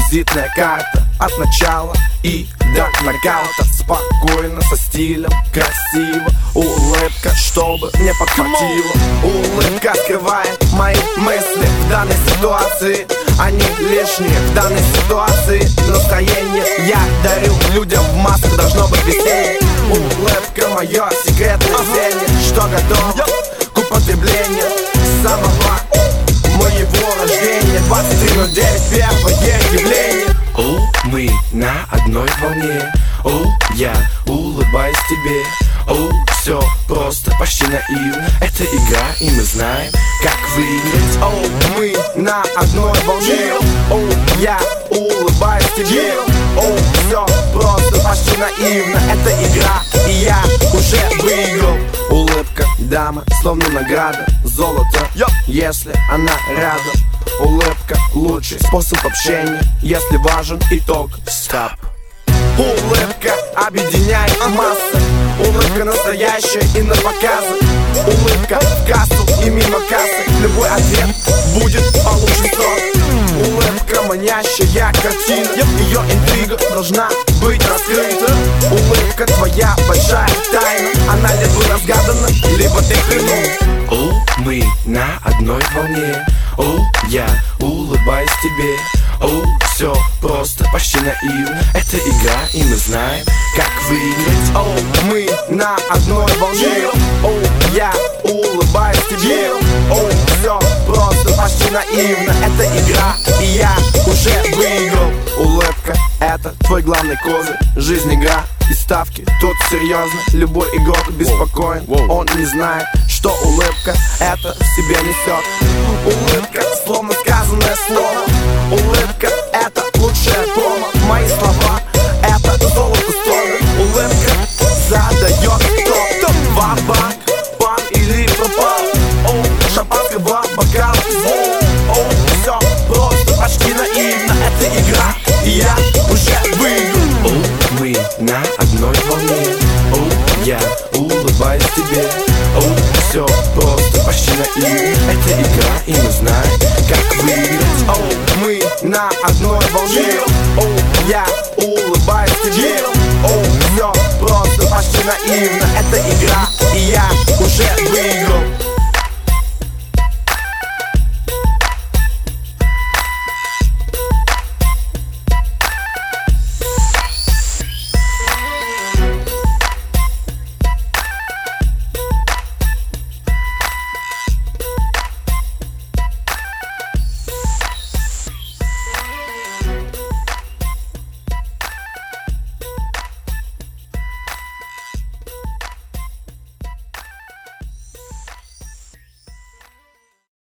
Визитная карта от начала и до нокаута. Спокойно, со стилем, красиво. Улыбка, чтобы не подхватило. Улыбка скрывает мои мысли в данной ситуации. Они лишние в данной ситуации. Настроение я дарю людям в масках, должно быть веселье. Улыбка — мое секретное зелье, что готово к употреблению с самого моего рождения. 23:09, первое явление. Мы на одной волне. Я улыбаюсь тебе. Все просто, почти наивно. Это игра, и мы знаем, как выиграть. Мы на одной волне. Я улыбаюсь тебе. Все просто, почти наивно. Это игра, и я уже выиграл. Улыбка, дама, словно награда. Золото, если она рядом. Улыбка — лучший способ общения, если важен итог. Стоп. Улыбка объединяет массы. Улыбка настоящая и на показы. Улыбка в кассу и мимо кассы. Любой ответ будет получен срок. Улыбка — манящая картина. Ее интрига должна быть раскрыта. Улыбка — твоя большая тайна. Она либо разгадана, либо ты хренул. Мы на одной волне. Я улыбаюсь тебе. Все просто, почти наивно. Это игра, и мы знаем, как выиграть. Мы на одной волне. Я улыбаюсь тебе. Все просто, почти наивно. Это игра, и я уже выиграл. Улыбка — это твой главный козырь. Жизнь — игра, и ставки тут серьезно. Любой игрок беспокоен, он не знает, что улыбка это в себе несет. Улыбка — словно сказанное слово. Улыбка — это лучшая промо. Мои слова — это золото стоит. Улыбка задает топ. Ва-банк, пан или пропал. Шампанского бокал. Все просто, почти наивно. Это игра, и я уже выиграл. Мы на одной волне. Я улыбаюсь тебе. Все просто, почти наивно. Это игра, и мы знаем, как выиграть. Мы на одной волне. Я улыбаюсь тебе. Все просто, почти наивно. Это игра, и я уже выиграл.